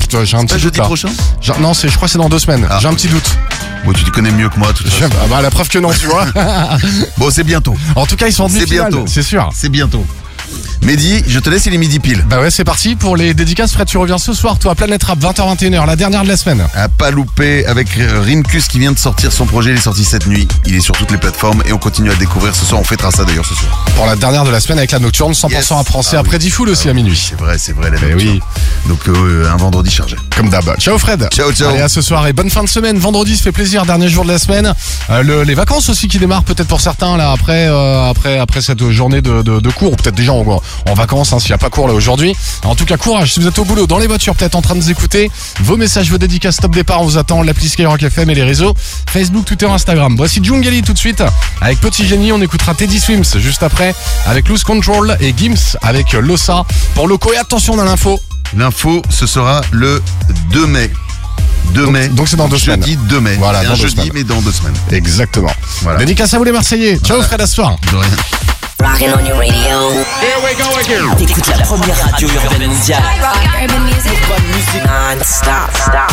j'ai un petit doute jeudi là. prochain? Non, je crois que c'est dans 2 semaines. J'ai un petit doute. Bon, tu te connais mieux que moi, tout ça. Bah, la preuve que non, tu vois. Bon, c'est bientôt. En tout cas, ils sont en demi-finale, bientôt. c'est sûr. C'est bientôt. Mehdi, je te laisse, il est midi pile. Bah ouais, c'est parti pour les dédicaces. Fred, tu reviens ce soir, toi, Planète Rap, 20h-21h, la dernière de la semaine. À pas louper avec Rimkus qui vient de sortir son projet, il est sorti cette nuit. Il est sur toutes les plateformes et on continue à le découvrir ce soir. On fêtera ça d'ailleurs ce soir. Pour la dernière de la semaine avec la Nocturne, 100% rap français après Diffoul aussi à minuit. C'est vrai, la Eh oui. Donc un vendredi chargé. Comme d'hab. Ciao Fred. Ciao. Allez, à ce soir et bonne fin de semaine. Vendredi, ça fait plaisir, dernier jour de la semaine. Les vacances aussi qui démarrent peut-être pour certains là après cette journée de cours, ou peut-être déjà en vacances s'il n'y a pas cours là aujourd'hui. En tout cas, courage si vous êtes au boulot, dans les voitures peut-être en train de nous écouter. Vos messages, vos dédicaces, top départ, on vous attend. L'appli Skyrock FM et les réseaux Facebook, Twitter, Instagram. Voici Djungeli tout de suite avec Petit Génie. On écoutera Teddy Swims juste après avec Loose Control et Gims avec Lossa pour Loco. Et attention, on a l'info. L'info, ce sera le 2 mai. 2 mai. Donc c'est dans 2 semaines. Jeudi 2 mai. Voilà, c'est dans un 2 jeudi, semaines. mais dans 2 semaines. Exactement. Voilà. Dédicace à vous les Marseillais. Ciao Fred, à ce soir. De rien. Rockin' on your radio. Here we go again. T'écoutes la première radio urbaine mondiale. Rock urban music. Bonne musique non-stop.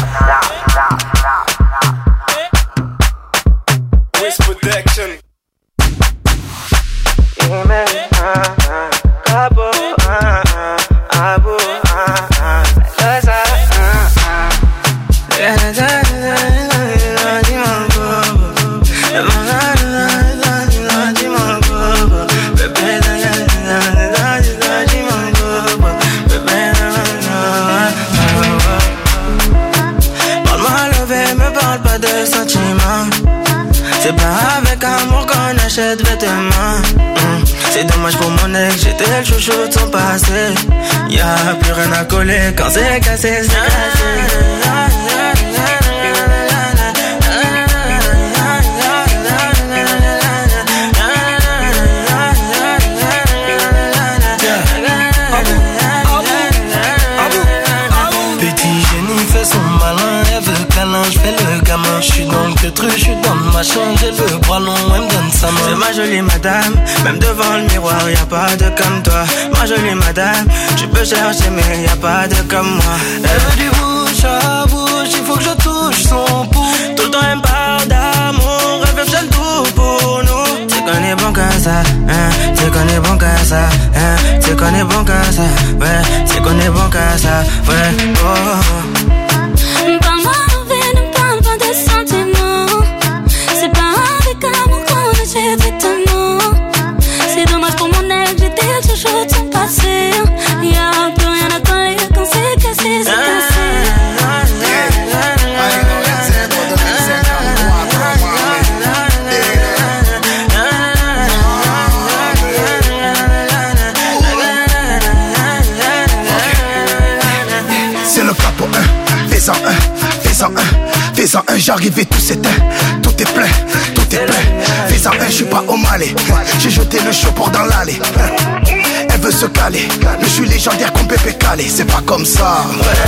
Wish protection. C'est pas avec amour qu'on achète vêtements. C'est dommage pour mon ex, j'étais le chouchou de son passé. Y'a plus rien à coller quand c'est cassé, c'est cassé. J'suis dans le truc, j'suis dans ma chambre, j'ai le bras long, elle me donne sa main. C'est ma jolie madame, même devant le miroir, y'a pas de comme toi. Ma jolie madame, tu peux chercher mais y'a pas de comme moi. Elle veut du bouche à bouche, il faut que je touche son pouls. Tout le temps elle me parle d'amour, elle veut faire le tout pour nous. C'est qu'on est bon qu'à ça, c'est qu'on est bon qu'à ça, c'est qu'on est bon qu'à ça, ouais, c'est qu'on est bon qu'à ça, ouais, oh. C'est dommage pour mon ex, j'étais le chouchou de son passé. Y'a plus rien à coller quand c'est cassé, c'est cassé. C'est le capo 1, fais-en un, fais-en un, j'arrive et tout s'éteint, tout est plein, fais-en un, j'suis pas au Malais, j'ai jeté le chapeau dans l'allée, elle veut se caler, je suis légendaire comme Pépé Calé, c'est pas comme ça.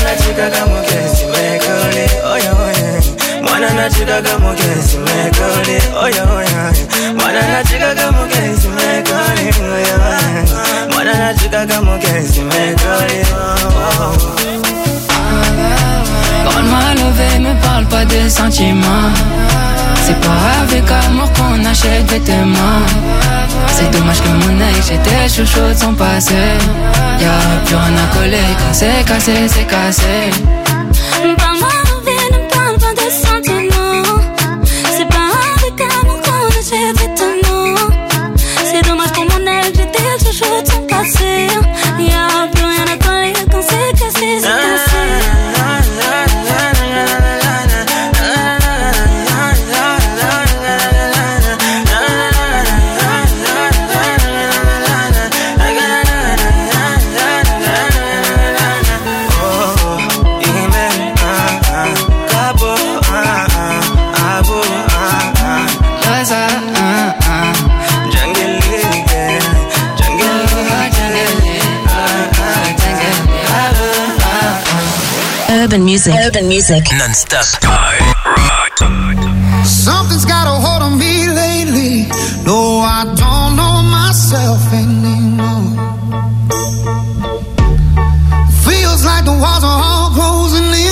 Quand m'a levé, me parle pas de sentiments. C'est pas avec amour qu'on achète vêtements. C'est dommage que mon ex, j'étais chouchou de son passé. Y'a plus rien à coller quand c'est cassé, c'est cassé. Parle-moi ne parle pas de sentiments. C'est pas avec amour qu'on achète vêtements. C'est dommage pour mon ex, j'étais le chouchou de son passé. Y'a plus rien à coller quand c'est cassé, c'est cassé. Urban music non-stop. Something's got a hold on me lately. No, I don't know myself anymore. Feels like the walls are all closing in.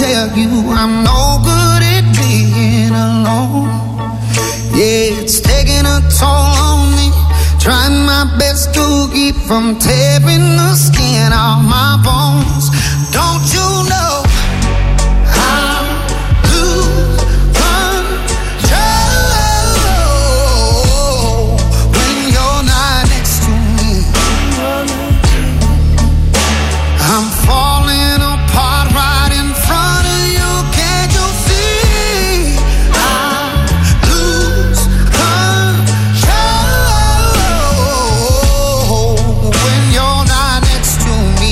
tell you I'm no good at being alone. Yeah, it's taking a toll on me. Trying my best to keep from tearing the skin off my bones. Don't you know I'm lose control when you're not next to me? I'm falling apart right in front of you. Can't you see? I lose control when you're not next to me.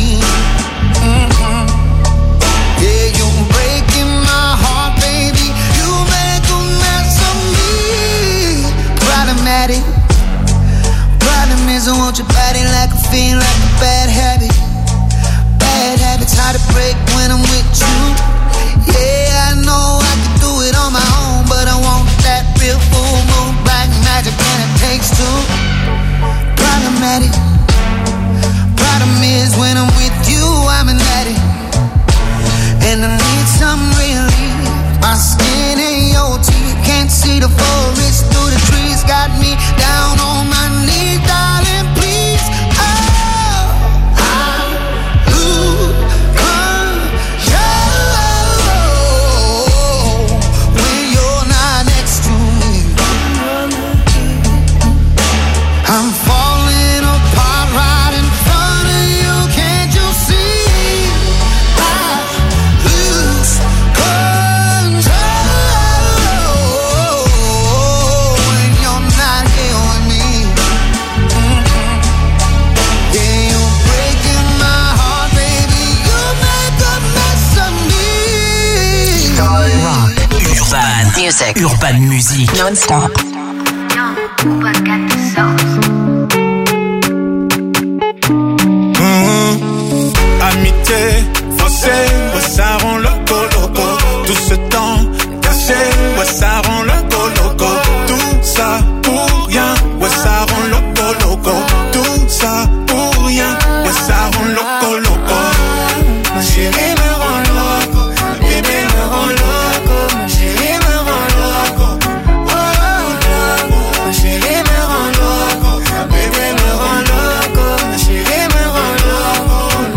Yeah, you're breaking my heart, baby. You make a mess of me. Problematic. Problem is I want your body like a fiend, like a bad habit. Bad habits hard to break when I'm with you. Yeah, I know I can do it on my own, but I want that real full moon black magic, and it takes two. Problematic. Problem is when I'm with you, I'm an addict, and I need some relief. My skin ain't your teeth, can't see the forest through the trees. Got me down on my knees, darling, please. Oh, I lose control when you're not next to me. I'm falling apart right in front of you. Can't you see? I lose control when you're not here with me. Yeah, you're breaking my heart, baby. You make a mess of me. Rock. Urban Music. Urban Music. Non-stop. Amitié, faussée, ouais ça rend loco loco. Tout ce temps caché, ouais ça rend loco loco. Tout ça pour rien, ouais ça rend loco loco. Tout ça pour rien, ouais ça rend loco loco. Ma chérie me rend loco, ma bébé me rend loco, ma chérie me rend loco. Oh loco, ma chérie me rend loco, ma bébé me rend loco, ma chérie me rend loco.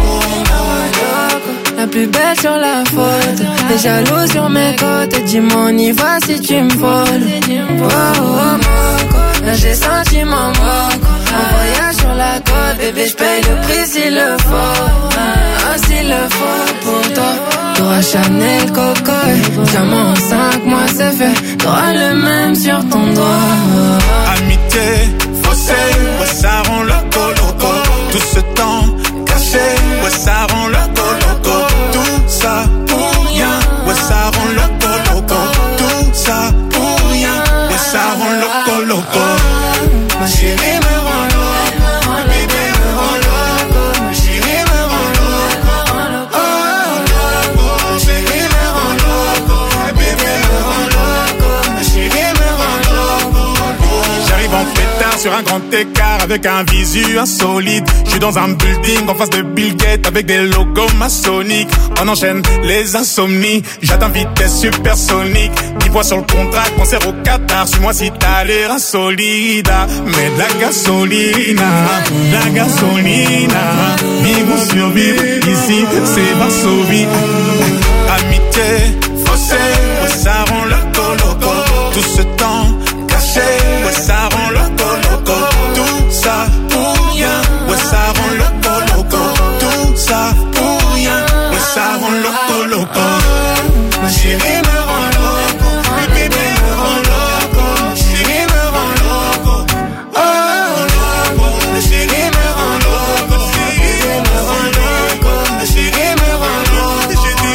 La plus belle sur la faute, les jaloux sur mes côtes. Dis-moi on y va si tu me voles. Oh, oh, Moco, là j'ai senti mon moco. Un voyage sur la côte, bébé j'paye le prix s'il le faut. Ah, s'il le faut pour toi. T'auras Chanel, Coco, diamant en 5 mois c'est fait. T'auras le même sur ton doigt. Amitié, faussée, ouais ça rend loco loco. Tout ce temps caché, ouais ça rend loco loco. Tout ça pour rien, ouais ça rend loco loco. Tout ça pour rien, ouais ça rend loco loco. Ma chérie me rend loco, ma bébé me rend loco, ma chérie me rend loco. Oh loco, ma chérie me rend loco, ma bébé me rend loco, ma chérie me rend loco. J'arrive en pétard sur un grand écart avec un visu insolite. J'suis dans un building en face de Bill Gates avec des logos maçonniques. On enchaîne les insomnies, j'atteins vitesse supersonique. 10 points sur le contrat, concert au Qatar. Suis-moi si t'as l'air insolide. Mais de la gasolina, la gasolina. Vivons survivre, ici c'est Varsovie. Amitié, faussée, ouais ça rend loco loco. Tout ce temps caché, ouais ça rend loco loco. Tout ça pour rien, ouais ça rend loco loco. Tout ça pour rien, ouais ça rend loco loco. Ma chérie me rend loco, ma bébé me rend loco, ma chérie me rend loco. Oh loco, ma chérie me rend loco, ma chérie me rend loco, ma chérie me rend loco.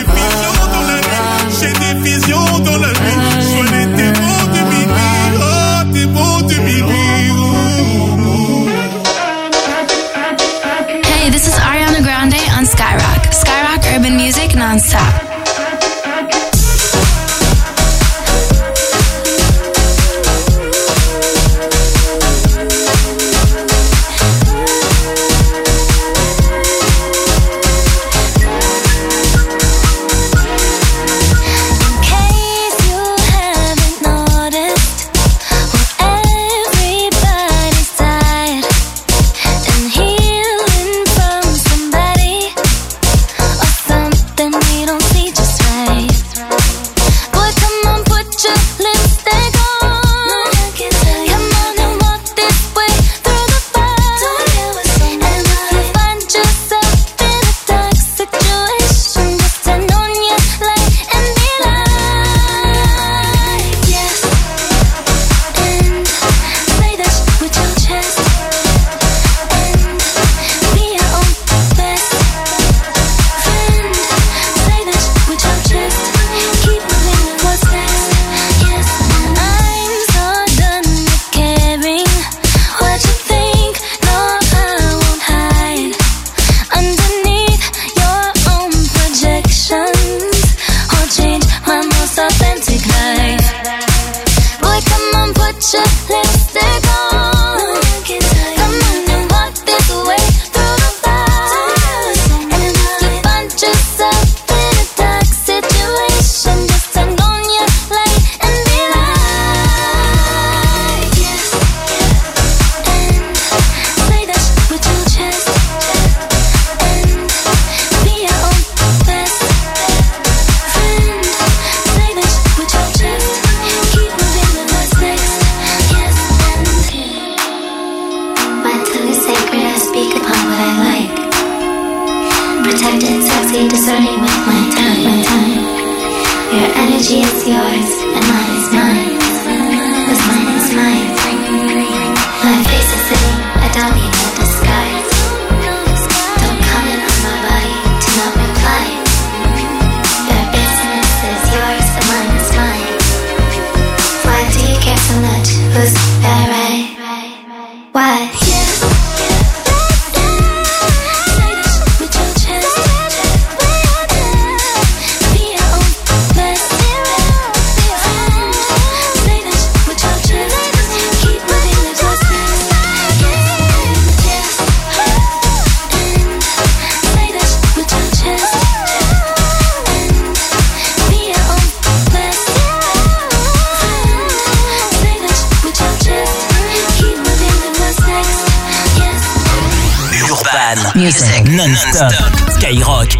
J'ai des visions dans la nuit, j'ai des visions dans la nuit. Sois t'es bon de minuit, oh t'es bon de minuit. Hey, this is Ariana Grande on Skyrock. Skyrock Urban Music non-stop. find it sexy, discerning with my time. Your energy is yours, and mine is mine. This mine is mine. My face is sitting, I don't need no disguise. Don't comment on my body, do not reply. Your business is yours, and mine is mine. Why do you care so much? Who's that right? Why? Music non-stop. Skyrock.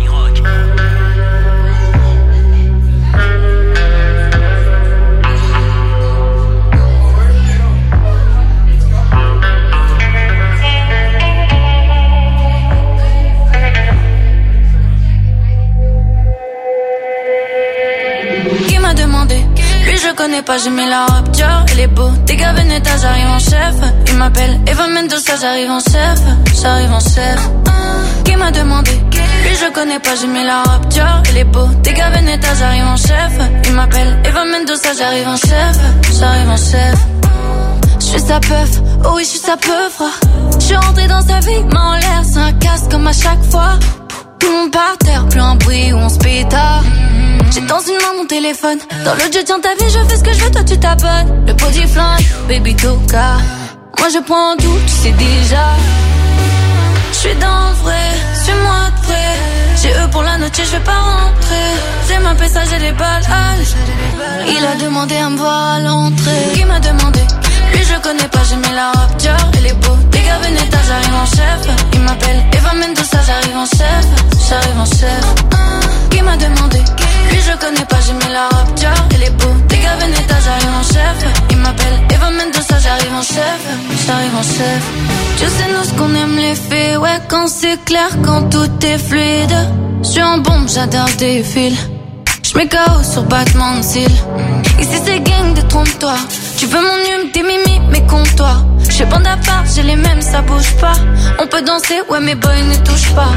Qui m'a demandé? Lui je connais pas, j'ai mis la robe Dior, elle est beau. Des gars Veneta, j'arrive en chef. Il m'appelle Eva Mendoza, j'arrive en chef. J'arrive en chef. Qui m'a demandé? Lui je connais pas, j'ai mis la robe Dior, elle est beau. Des gars Veneta, j'arrive en chef. Il m'appelle Eva Mendoza, j'arrive en chef. J'arrive en chef. J'suis sa peuf, oh oui j'suis sa peuf. J'suis rentré dans sa vie, main en l'air, c'est un casse comme à chaque fois. Tout le monde par terre, plus un bruit où on se pétard. J'ai dans une main mon téléphone, dans l'autre je tiens ta vie, je fais ce que je veux, toi tu t'abonnes. Le body flingue, baby toka. Moi je prends tout, tu sais déjà. J'suis dans le vrai, suis-moi de près. J'ai eux pour la noche, je vais pas rentrer. J'ai ma PSA, j'ai des balles. Il a demandé à me voir à l'entrée. Qui m'a demandé? Lui je connais pas, j'ai mis la robe Dior, elle est beau. Des gars Veneta, j'arrive en chef. Il m'appelle Eva Mendoza, j'arrive en chef. J'arrive en chef. Qui m'a demandé? Lui je connais pas, j'ai mis la robe Dior, elle est beau. Des gars Veneta, j'arrive en chef. Il m'appelle Eva Mendoza, j'arrive en chef. J'arrive en chef. Tu sais nous ce qu'on aime les faits, ouais quand c'est clair, quand tout est fluide. J'suis en bombe, j'adore des fils. J'mets KO sur battement de cils. Ici c'est gang de trompe-toi. Tu veux mon hume, tes mimi, mais compte-toi. J'fais bande à part, j'ai les mêmes, ça bouge pas. On peut danser, ouais mes boys ne touchent pas.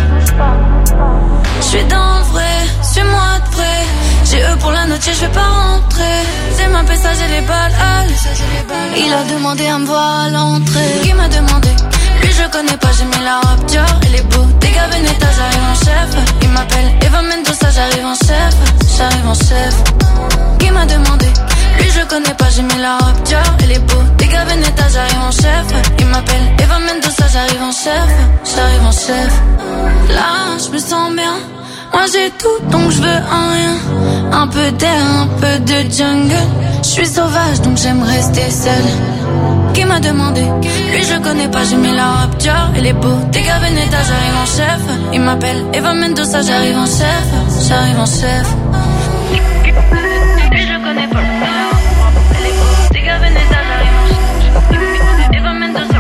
J'suis dans le vrai, suis-moi de près. J'ai eux pour la noche, je vais pas rentrer. C'est ma PSA, j'ai les balles. Il a demandé à me voir à l'entrée. Qui m'a demandé? Lui je connais pas, j'ai mis la robe Dior, elle est beau. Des gars Veneta, j'arrive en chef. Il m'appelle Eva Mendoza, j'arrive en chef. J'arrive en chef. Qui m'a demandé? Lui je connais pas, j'ai mis la robe Dior, elle est beau. Des gars Veneta, j'arrive en chef. Il m'appelle Eva Mendoza, j'arrive en chef. J'arrive en chef. Là je me sens bien. Moi j'ai tout donc je veux un rien. Un peu d'air, un peu de jungle. Je suis sauvage donc j'aime rester seule. Qui m'a demandé? Lui je connais pas, j'ai mis la robe Dior, elle est beau. Des gars Veneta, j'arrive en chef. Il m'appelle Eva Mendoza, j'arrive en chef. J'arrive en chef. Lui je connais pas, elle est beau. Des gars Veneta, j'arrive en chef. Eva Mendoza,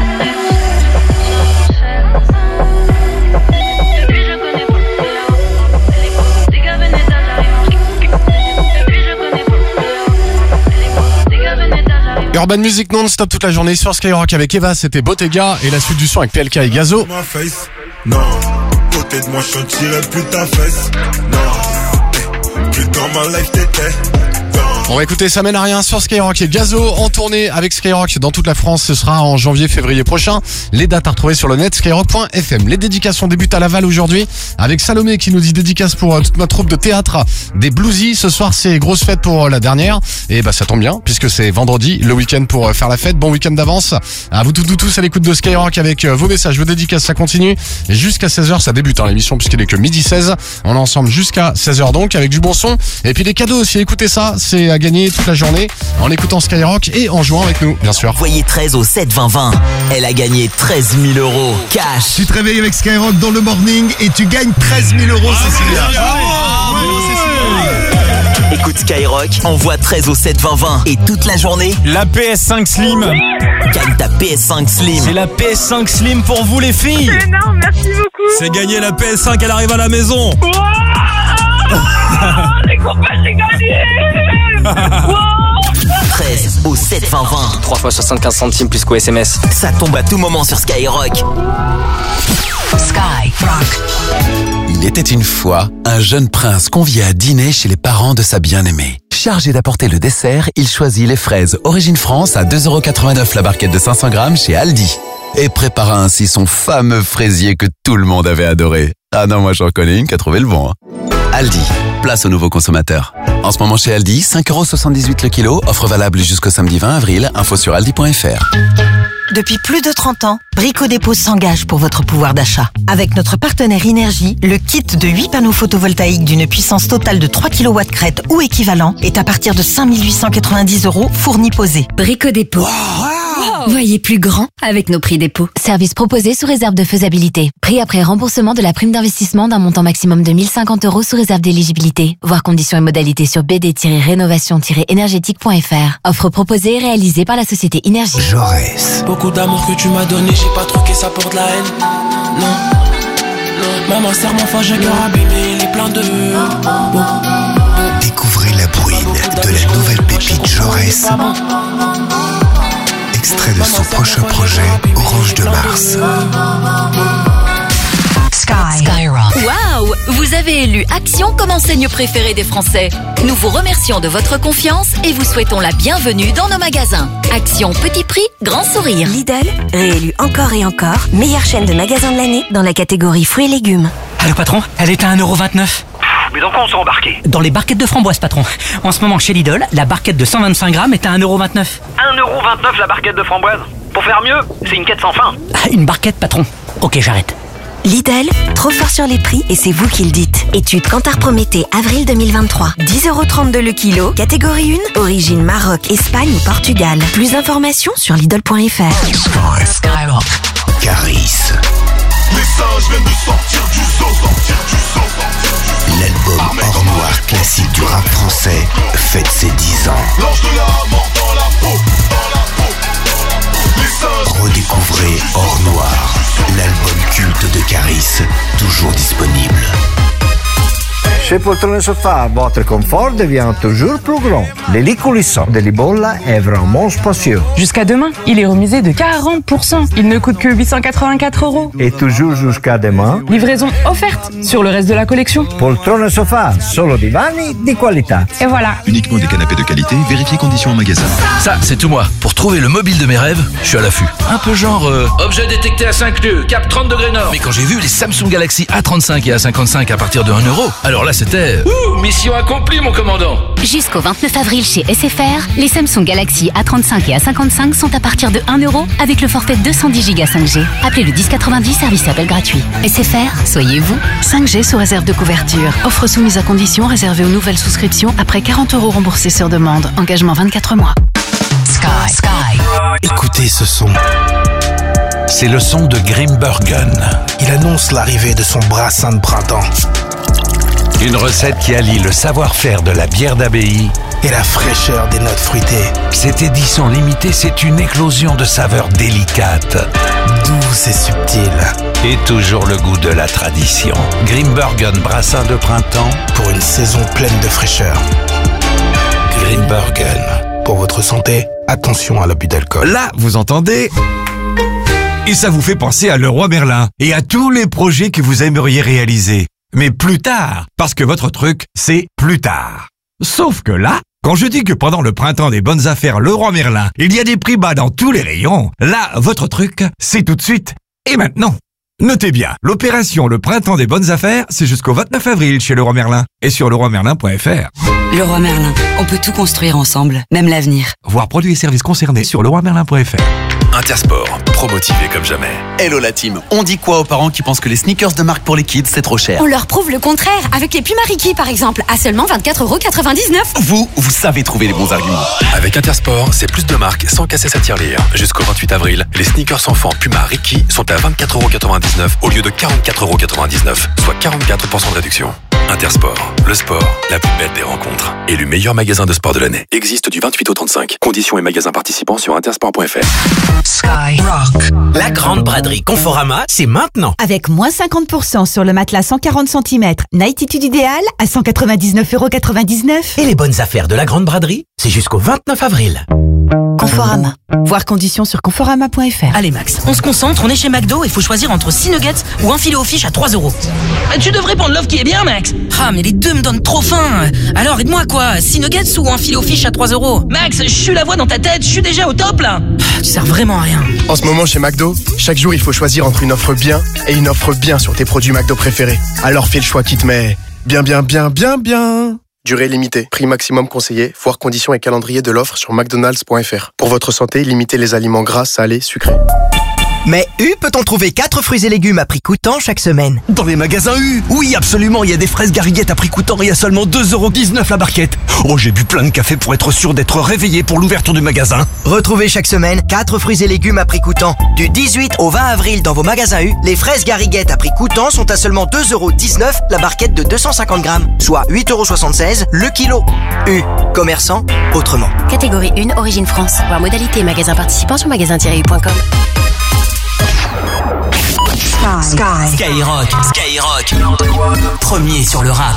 lui je connais pas, elle est beau. Des gars Veneta, j'arrive en chef. Lui je connais pas, elle est beau. Des gars Veneta, j'arrive en chef. Urban Music non-stop toute la journée sur Skyrock avec Eva, c'était Bottega et la suite du son avec PLK et Gazo. Non, côté de moi je sentirais plus ta fesse. Non, plus dans ma life t'étais. On va écouter Ça mène à rien sur Skyrock et Gazo en tournée avec Skyrock dans toute la France. Ce sera en janvier-février prochain. Les dates à retrouver sur le net skyrock.fm. Les dédications débutent à Laval aujourd'hui avec Salomé qui nous dit dédicace pour toute ma troupe de théâtre des Bluesy. Ce soir c'est grosse fête pour la dernière et bah ça tombe bien puisque c'est vendredi, le week-end pour faire la fête. Bon week-end d'avance à vous tous à l'écoute de Skyrock avec vos messages, vos dédicaces, ça continue et jusqu'à 16h ça débute l'émission puisqu'il est que midi 16. On est ensemble jusqu'à 16h donc avec du bon son et puis des cadeaux aussi. Écoutez ça, c'est à gagner toute la journée en écoutant Skyrock et en jouant avec nous bien sûr. Envoyez 13 au 7 20 20. Elle a gagné 13 000 € cash. Tu te réveilles avec Skyrock dans le morning et tu gagnes 13 000 €, Cécilia. Écoute Skyrock, envoie 13 au 7 20 20 et toute la journée, La PS5 Slim. gagne ta PS5 Slim. C'est la PS5 Slim pour vous les filles. C'est énorme, merci beaucoup. C'est gagné, la PS5, elle arrive à la maison. Les copains, j'ai gagné. 13 au 7 20 20. 3 fois 75 centimes plus qu'au SMS. Ça tombe à tout moment sur Skyrock. Skyrock. Il était une fois un jeune prince convié à dîner chez les parents de sa bien-aimée. Chargé d'apporter le dessert, il choisit les fraises Origine France à 2,89€ la barquette de 500 grammes chez Aldi. Et prépara ainsi son fameux fraisier que tout le monde avait adoré. Ah non, moi j'en connais une qui a trouvé le bon. Aldi, place aux nouveaux consommateurs. En ce moment chez Aldi, 5,78€ le kilo, offre valable jusqu'au samedi 20 avril, info sur aldi.fr. Depuis plus de 30 ans, Brico Dépôt s'engage pour votre pouvoir d'achat. Avec notre partenaire Énergie, le kit de 8 panneaux photovoltaïques d'une puissance totale de 3 kW crête ou équivalent est à partir de 5 890€ fourni posé. Brico Dépôt. Wow. Voyez plus grand avec nos prix dépôt. Service proposé sous réserve de faisabilité. Prix après remboursement de la prime d'investissement d'un montant maximum de 1050€ sous réserve d'éligibilité. Voir conditions et modalités sur bd-rénovation-énergétique.fr. Offre proposée et réalisée par la société Énergie. Jaurès. Beaucoup d'amour que tu m'as donné, j'ai pas troqué ça pour de la haine. Non, maman serre-moi fort, j'ai cœur abîmé, il est plein de... Découvrez la bruine de la nouvelle pépite Jaurès. Extrait de son prochain projet, Orange de Mars. Skyrock. Waouh! Vous avez élu Action comme enseigne préférée des Français. Nous vous remercions de votre confiance et vous souhaitons la bienvenue dans nos magasins. Action petit prix, grand sourire. Lidl, réélu encore et encore, meilleure chaîne de magasins de l'année dans la catégorie fruits et légumes. Allô patron, elle est à 1,29€. Mais dans quoi on s'est embarqué? Dans les barquettes de framboise patron. En ce moment chez Lidl, la barquette de 125 grammes est à 1,29€. 1,29€ la barquette de framboise? Pour faire mieux, c'est une quête sans fin. Une barquette patron. Ok, j'arrête. Lidl, trop fort sur les prix et c'est vous qui le dites. Étude Kantar Prométhée, avril 2023. 10,32€ le kilo, catégorie 1, origine Maroc, Espagne ou Portugal. Plus d'informations sur Lidl.fr. Skyrock. Caris. Les singes viennent de sortir du zoo, L'album Hors Noir classique du rap français fête ses 10 ans. L'ange de la mort dans la peau, Redécouvrez Hors Noir, l'album culte de Caris, toujours disponible. Chez Poltrone Sofa, votre confort devient toujours plus grand. Le lit coulissant de Libolla est vraiment spacieux. Jusqu'à demain, il est remisé de 40%. Il ne coûte que 884€. Et toujours jusqu'à demain, livraison offerte sur le reste de la collection. Poltrone Sofa, solo divani di qualità. Et voilà. Uniquement des canapés de qualité, vérifiez conditions en magasin. Ça, c'est tout moi. Pour trouver le mobile de mes rêves, je suis à l'affût. Un peu genre... objet détecté à 5 nœuds, cap 30 degrés nord. Mais quand j'ai vu les Samsung Galaxy A35 et A55 à partir de 1€, alors là c'était... mission accomplie mon commandant. Jusqu'au 29 avril chez SFR, les Samsung Galaxy A35 et A55 sont à partir de 1€ avec le forfait 210 Go 5G. Appelez le 1090, service appel gratuit. SFR, soyez vous. 5G sous réserve de couverture. Offre soumise à condition réservée aux nouvelles souscriptions après 40€ remboursés sur demande. Engagement 24 mois. Sky. Écoutez ce son. C'est le son de Grimbergen. Il annonce l'arrivée de son brassin de printemps. Une recette qui allie le savoir-faire de la bière d'abbaye et la fraîcheur des notes fruitées. Cette édition limitée, c'est une éclosion de saveurs délicates, douces et subtiles. Et toujours le goût de la tradition. Grimbergen brassin de printemps pour une saison pleine de fraîcheur. Grimbergen. Pour votre santé, attention à l'abus d'alcool. Là, vous entendez? Et ça vous fait penser à Leroy Merlin et à tous les projets que vous aimeriez réaliser. Mais plus tard, parce que votre truc, c'est plus tard. Sauf que là, quand je dis que pendant le printemps des bonnes affaires Leroy Merlin, il y a des prix bas dans tous les rayons, là, votre truc, c'est tout de suite et maintenant. Notez bien, l'opération Le Printemps des bonnes affaires, c'est jusqu'au 29 avril chez Leroy Merlin et sur leroymerlin.fr. Leroy Merlin, on peut tout construire ensemble, même l'avenir. Voir produits et services concernés sur leroymerlin.fr. Intersport, pro-motivé comme jamais. Hello la team, on dit quoi aux parents qui pensent que les sneakers de marque pour les kids c'est trop cher? On leur prouve le contraire, avec les Puma Ricky par exemple, à seulement 24,99€. Vous savez trouver les bons arguments. Avec Intersport, c'est plus de marques sans casser sa tirelire. Jusqu'au 28 avril, les sneakers enfants Puma Ricky sont à 24,99€ au lieu de 44,99€, soit 44% de réduction. Intersport, le sport, la plus belle des rencontres. Élu meilleur magasin de sport de l'année. Existe du 28 au 35. Conditions et magasins participants sur intersport.fr. Skyrock. La grande braderie Conforama, c'est maintenant. Avec moins 50% sur le matelas 140 cm, Nightitude idéal à 199,99 €. Et les bonnes affaires de la grande braderie, c'est jusqu'au 29 avril. Conforama. Voir conditions sur conforama.fr. Allez Max, on se concentre, on est chez McDo, il faut choisir entre 6 nuggets ou un filet au fish à 3 €. Tu devrais prendre l'offre qui est bien Max. Ah mais les deux me donnent trop faim. Alors aide-moi quoi, 6 nuggets ou un filet au fish à 3 €. Max, je suis la voix dans ta tête, je suis déjà au top là. Tu sers vraiment à rien. En ce moment chez McDo, chaque jour il faut choisir entre une offre bien et une offre bien sur tes produits McDo préférés. Alors fais le choix qui te met bien. Durée limitée, prix maximum conseillé, voir conditions et calendrier de l'offre sur mcdonalds.fr. Pour votre santé, limitez les aliments gras, salés, sucrés. Mais U peut-on trouver 4 fruits et légumes à prix coûtant chaque semaine? Dans les magasins U. Oui, absolument, il y a des fraises gariguettes à prix coûtant et à seulement 2,19 € la barquette. Oh, j'ai bu plein de café pour être sûr d'être réveillé pour l'ouverture du magasin. Retrouvez chaque semaine 4 fruits et légumes à prix coûtant. Du 18 au 20 avril dans vos magasins U, les fraises gariguettes à prix coûtant sont à seulement 2,19 € la barquette de 250 grammes, soit 8,76 € le kilo. U. Commerçant autrement. Catégorie 1, origine France. Voir modalité et magasin participant sur magasin-u.com. Skyrock. Premier sur le rap.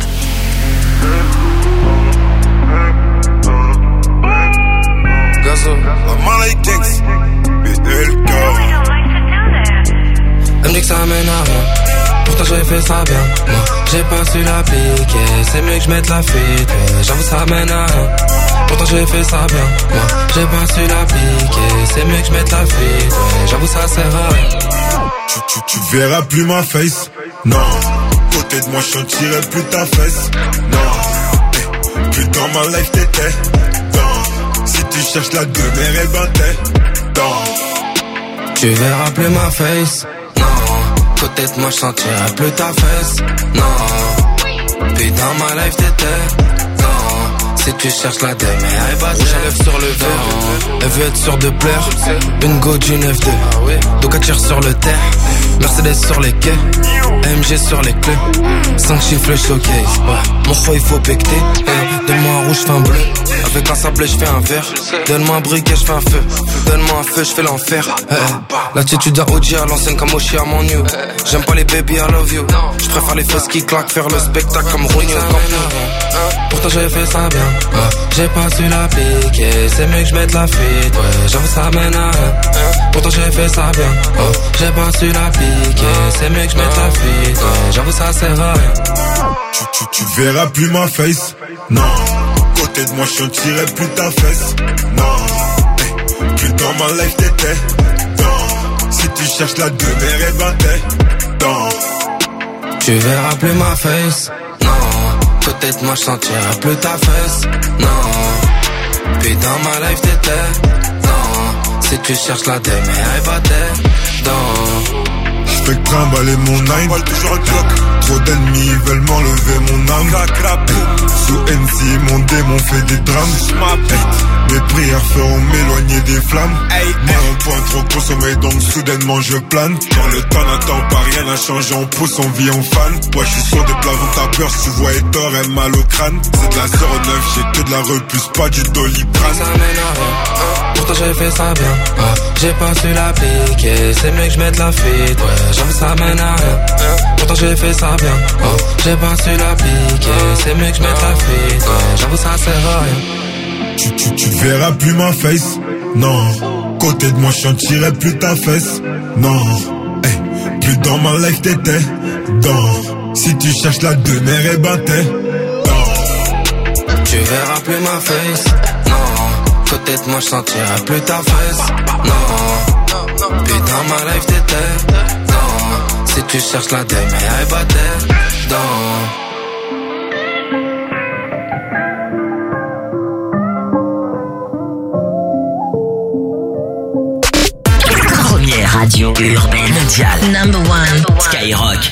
Elle me dit que ça mène à rien. Pourtant j'ai fait ça bien. Moi j'ai pas su l'appliquer. C'est mieux que je mette la fuite. J'avoue ça mène à rien. Pourtant j'ai fait ça bien. Moi j'ai pas su l'appliquer. C'est mieux que je mette la fuite. J'avoue ça sert à rien. Tu verras plus ma face. Non. Côté de moi je sentirai plus ta fesse. Non. Plus dans ma life t'étais. Non. Si tu cherches la demeure, eh ben t'es. Non. Tu verras plus ma face. Côté de moi je sentirai plus ta fesse. Non. Puis dans ma life t'étais. Non. Si tu cherches la demeure, eh bah j'enlève sur le verre. Elle veut être sûre de plaire. Une go d'une F2. Donc elle tire sur le terre. Mercedes sur les quais. MG sur les clés. 5 chiffres showcase. Mon choix il faut becter. Donne-moi un rouge, je fais un bleu. Avec un sablé je fais un vert. Donne-moi un briquet, je fais un feu. Donne-moi un feu, je fais l'enfer. L'attitude à OG à l'ancienne comme Oshi à mon new. J'aime pas les baby, I love you. Je préfère les fesses qui claquent, faire le spectacle comme Rooney. Pourtant j'ai fait ça bien. J'ai pas su l'appliquer. C'est mieux que je mette la fuite. Ouais, j'avoue ça mène à rien. Pourtant j'ai fait ça bien. J'ai pas su l'appliquer. C'est mieux que je mette la fuite. Ouais, j'avoue ça sert à rien. Tu verras plus ma face. Non. Côté de moi je sentirai plus ta fesse. Non. Plus dans ma life t'étais. Non. Si tu cherches la demeure, eh ben t'es. Non. Tu verras plus ma face. Non. Côté de moi je sentirai plus ta fesse. Non. Puis dans ma life t'étais. Non. Si tu cherches la demeure, eh ben t'es. Non. J'fais que trimballer mon nine. Trop d'ennemis veulent m'enlever mon âme. Sous NC mon démon fait des drames. Mes prières feront m'éloigner des flammes. Moi un point trop consommé donc soudainement je plane. Quand le temps n'attend pas, rien n'a changé, on pousse, on vit, on fan. Moi je suis sur des plafonds, t'as peur, si tu vois et tort, elle mal au crâne. C'est de la 09, j'ai que de la repousse, pas du Doliprane. Ça mène à rien. Pourtant j'ai fait ça bien. J'ai pas su l'appliquer. C'est mieux que je mette la fuite. Ouais, j'avoue ça mène à rien. Pourtant j'ai fait ça bien. J'ai pas su l'appliquer. C'est mieux que je mette la fuite. Ouais, j'avoue ça sert à rien. Tu verras plus ma face. Non. Côté de moi je sentirai plus ta fesse. Non. Plus dans ma life t'étais. Non. Si tu cherches la demeure, eh ben t'es. Non. Tu verras plus ma face. Non. Côté de moi je sentirai plus ta fesse. Non. Puis dans ma life t'étais. Non. Si tu cherches la demeure, eh ben t'es. Non. Radio urbaine mondiale. Number one. Skyrock.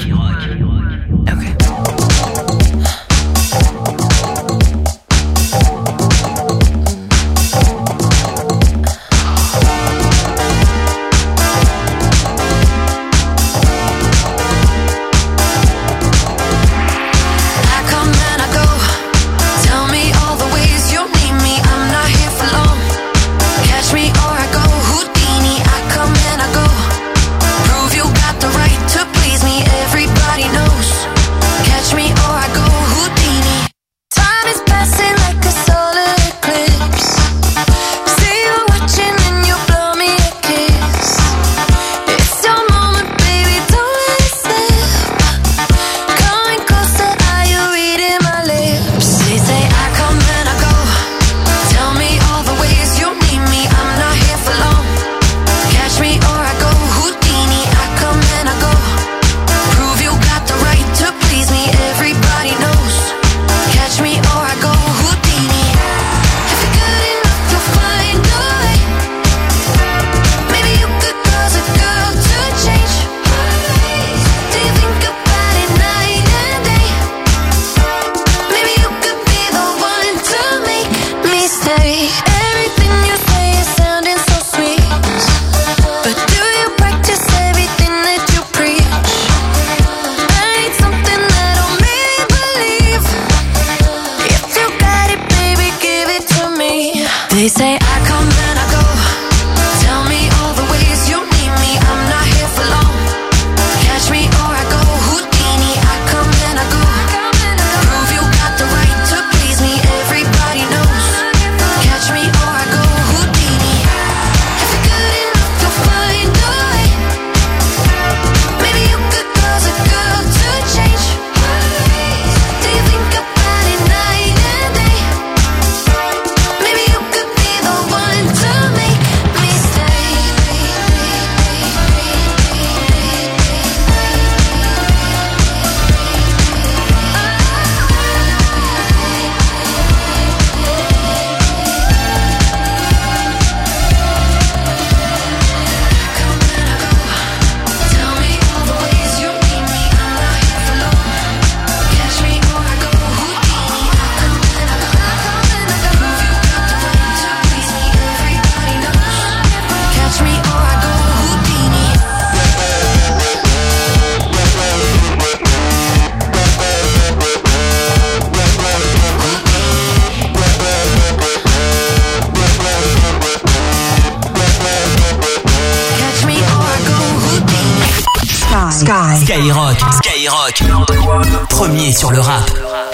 Skyrock. Premier sur le rap.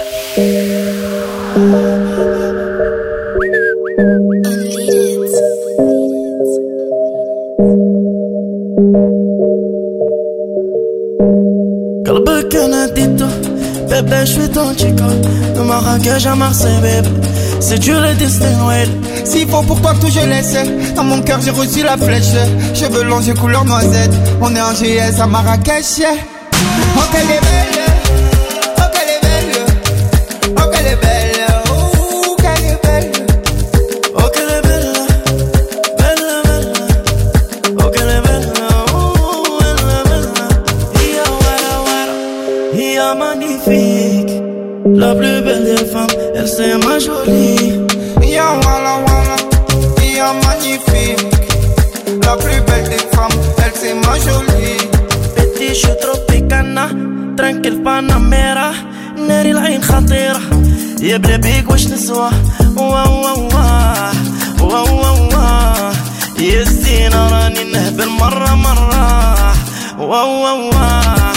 قلبك انا اديته bébé je suis ton chico de Marrakech à Marseille bébé c'est Dieu le destin ouais. S'il faut pour toi tout je laisse. Dans mon cœur j'ai reçu la flèche. Cheveux longs j'ai couleur noisette. On est en GS à Marrakech. Oh qu'elle est belle. Oh qu'elle est belle. Oh qu'elle est belle. Oh qu'elle est belle. Oh qu'elle est belle. Belle belle. Oh qu'elle est belle. Oh elle est belle. Ia wara wara. Ia magnifique. La plus belle des femmes. Elle c'est ma jolie. Ia wala wala. Ia magnifique. La plus belle des femmes. Elle c'est ma jolie. Petit je suis tropicana. Tranquille Panamera. ناري العين خطيرة يا بلابيك واش نسوى يا زينة راني نهبل مرة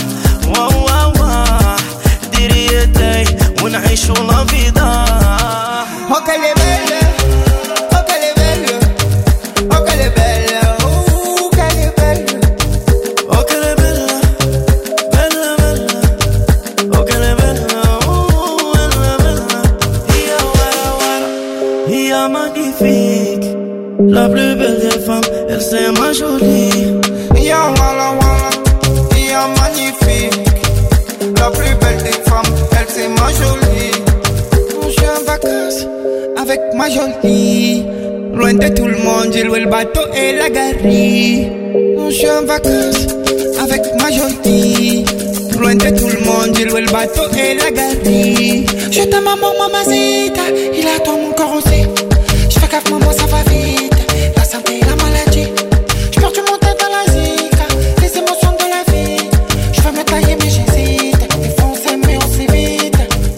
ديري يدي ونعيشو لا فيدا Oh qu'elle est belle. Oh qu'elle est belle. Oh qu'elle est belle. Oh qu'elle est belle. Oh qu'elle est belle. Belle belle. Oh qu'elle est belle. Oh elle est belle. Ia wara wara. Ia magnifique. La plus belle des femmes. Elle c'est ma jolie. Ia wala wala. Ia magnifique. La plus belle des femmes. Elle c'est ma jolie. Je suis en vacances avec ma jolie. Loin de tout le monde, j'ai loué le bateau et la galerie. Je suis en vacances avec ma jolie. Loin de tout le monde, j'ai loué le bateau et la galerie. Je t'aime amour mamacita. Il a toi mon corps aussi. Je fais gaffe maman ça va vite. La santé et la maladie. Je perds du monde dans la zika. Les émotions de la vie. Je veux me tailler mais j'hésite. Il faut s'aimer on s'évite.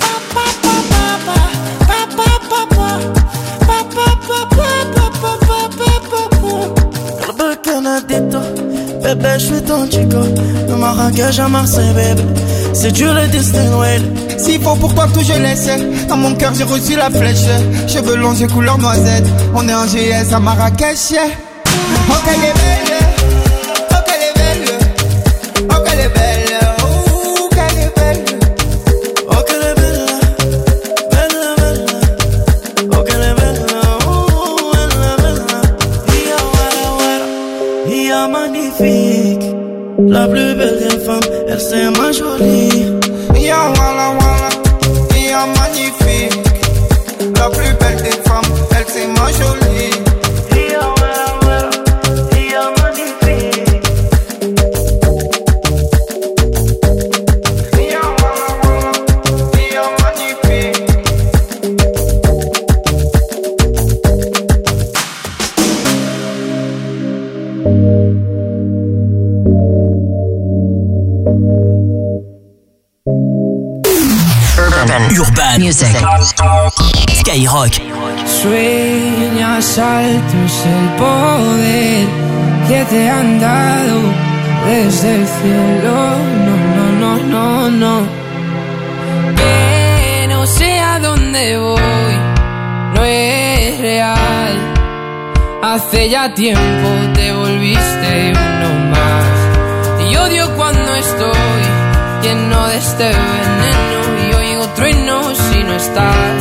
قلبك انا اديته bébé je suis ton chico de Marrakech à Marseille bébé c'est Dieu le destin ouais. S'il faut pour toi tout je laisse. Dans mon cœur j'ai reçu la flèche. Cheveux longs j'ai couleur noisette. On est en GS à Marrakech. Oh qu'elle est belle. Oh qu'elle est belle. Oh qu'elle est belle. Oh qu'elle est belle. Oh qu'elle est belle. Belle belle. Oh qu'elle est belle. Oh elle est belle. Ia wara wara. Ia magnifique. La plus belle des femmes. Elle c'est ma jolie. Ia wala wala. Ia magnifique. La plus belle des femmes. Elle c'est ma jolie. Ia wara wara. Ia magnifique. Ia wala wala. Ia magnifique. Urban Music. Skyrock. Sueñas altos el poder que te han dado desde el cielo. No. Que no sé a dónde voy, no es real. Hace ya tiempo te volviste uno más. Y odio cuando estoy lleno de este veneno y oigo truenos si no estás.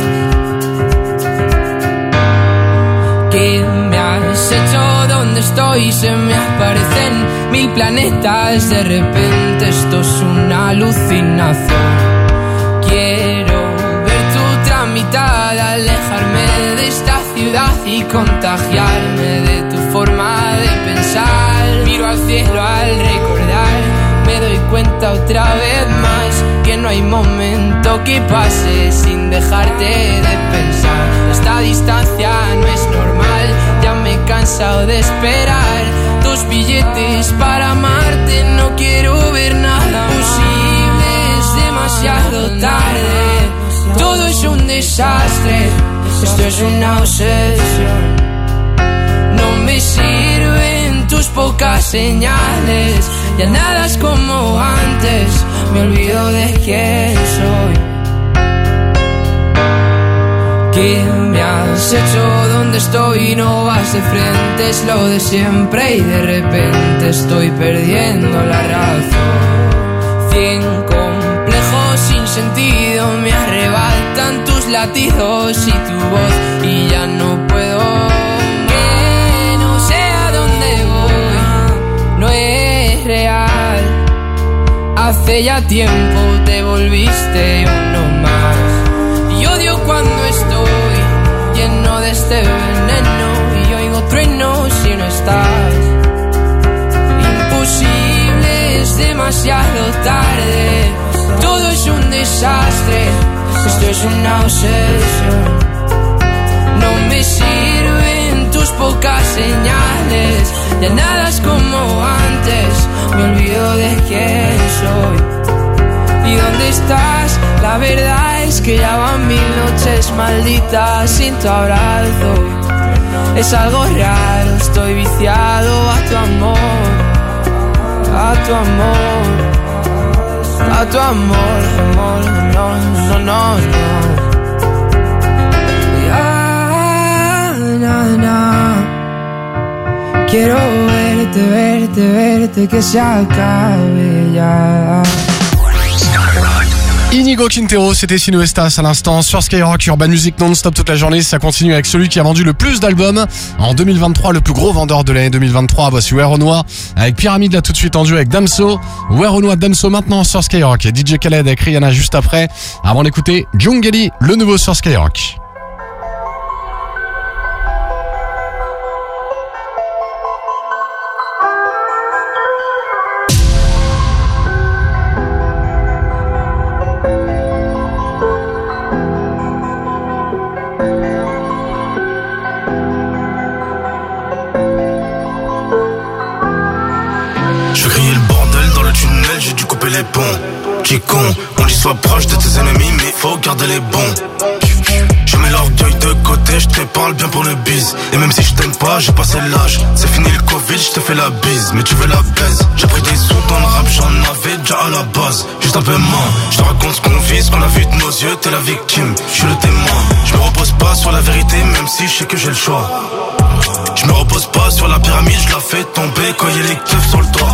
¿Qué me has hecho? ¿Dónde estoy? Se me aparecen mil planetas. De repente esto es una alucinación. Quiero ver tu tramitada, alejarme de esta ciudad y contagiarme de tu forma de pensar. Miro al cielo al recordar, me doy cuenta otra vez más que no hay momento que pase sin dejarte de pensar. Esta distancia no es normal, ya me he cansado de esperar tus billetes para amarte. No quiero ver nada posible, es demasiado tarde. Todo es un desastre, esto es una obsesión. No me sirven tus pocas señales. Ya nada es como antes, me olvido de quién soy. ¿Qué me has hecho? ¿Dónde estoy? No vas de frente, es lo de siempre y de repente estoy perdiendo la razón. 100 complejos sin sentido me arrebatan tus latidos y tu voz y ya no puedo. Que no sé a dónde voy, no es real. Hace ya tiempo te volviste uno más. Y odio cuando estoy lleno de este veneno y oigo truenos si no estás. Imposible, es demasiado tarde. Todo es un desastre, esto es una obsesión. No me sirven tus pocas señales, ya nada es como antes, me olvido de quién soy. ¿Y dónde estás? La verdad es que ya van 1000 noches malditas sin tu abrazo. Es algo raro, estoy viciado a tu amor, a tu amor. A tu amor, amor, no, no, no, no. Ya, na, na. Quiero verte, verte, verte, que se acabe ya. Inigo Quintero, c'était Sino Estas à l'instant sur Skyrock. Urban Music non-stop toute la journée. Ça continue avec celui qui a vendu le plus d'albums en 2023, le plus gros vendeur de l'année 2023. Voici Werenoi avec Pyramide là tout de suite en duo avec Damso. Werenoi, Damso maintenant sur Skyrock. Et DJ Khaled avec Rihanna juste après. Avant d'écouter Djungeli, le nouveau sur Skyrock. Les ponts, qui con, on dit sois proche de tes ennemis mais faut garder les bons. Je mets l'orgueil de côté, je te parle bien pour le bise. Et même si je t'aime pas, j'ai passé l'âge. C'est fini le Covid, je te fais la bise, mais tu veux la baise. J'ai pris des sous dans le rap, j'en avais déjà à la base. Juste un peu moins, je te raconte ce qu'on vit, ce qu'on a vu de nos yeux, t'es la victime, je suis le témoin. Je me repose pas sur la vérité, même si je sais que j'ai le choix. Je me repose pas sur la pyramide, je la fais tomber quand y'a les keufs sur le toit.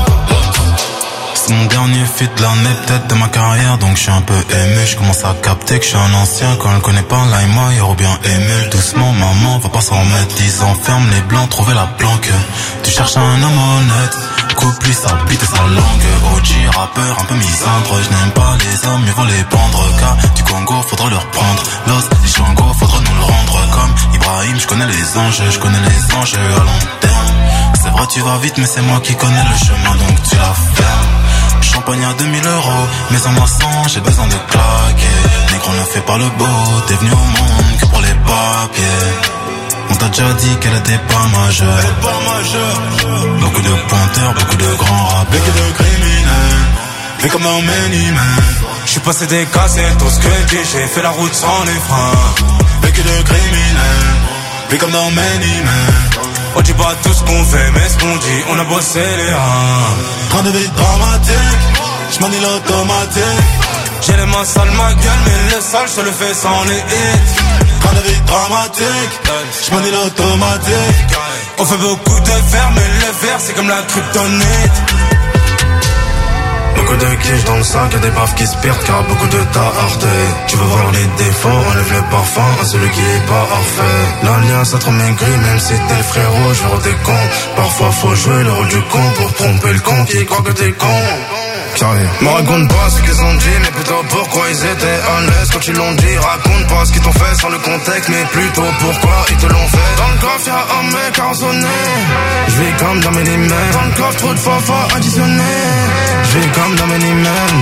C'est mon dernier feat de l'année, peut-être de ma carrière, donc je suis un peu ému. Je commence à capter que je suis un ancien. Quand elle connaît pas là et moi, y'aura bien ému. Doucement, maman, va pas s'en remettre. 10 ans, ferme les blancs, trouver la planque. Tu cherches un homme honnête, coupe lui sa bite et sa langue. OG, rappeur, un peu misandre. Je n'aime pas les hommes, mieux vaut les pendre. Car du Congo, faudra le reprendre. Los, des Chango, faudra nous le rendre. Comme Ibrahim, je connais les anges, je connais les anges à long terme. C'est vrai, tu vas vite, mais c'est moi qui connais le chemin, donc tu la fermes. Champagne à 2000 €, mais en moi 100, j'ai besoin de claquer. Négro ne fait pas le beau, t'es venu au monde que pour les papiers. On t'a déjà dit qu'elle était pas majeure. Beaucoup de pointeurs, beaucoup de grands rappeurs. Beaucoup de criminels, fait comme dans Many Men. J'suis passé des cassettes, tout ce que dit, j'ai fait la route sans les freins. Beaucoup de criminels, fait comme dans Many Men. On dit pas tout ce qu'on fait, mais ce qu'on dit, on a bossé les reins. Train de vie dramatique, j'manie l'automatique. J'ai les mains sales, ma gueule, mais le sale, je le fais sans les hits. Train de vie dramatique, j'manie l'automatique. On fait beaucoup de verre, mais le verre, c'est comme la kryptonite. Beaucoup de quiches dans le sac, y'a des baffes qui se perdent car beaucoup de tas harté. Tu veux voir les défauts, enlève le parfum à celui qui est pas parfait. L'alliance a trop maigri, même si t'es le frérot, je veux des cons. Parfois faut jouer le rôle du con pour tromper le con qui croit que t'es con. Me raconte pas ce qu'ils ont dit, mais plutôt pourquoi ils étaient à l'aise quand ils l'ont dit. Raconte pas ce qu'ils t'ont fait sans le contexte, mais plutôt pourquoi ils te l'ont fait. Dans le coffre y'a un mec arraisonné, j'vis comme dans Many Men. Dans le coffre trop de fois additionné, j'vis comme dans Many Men.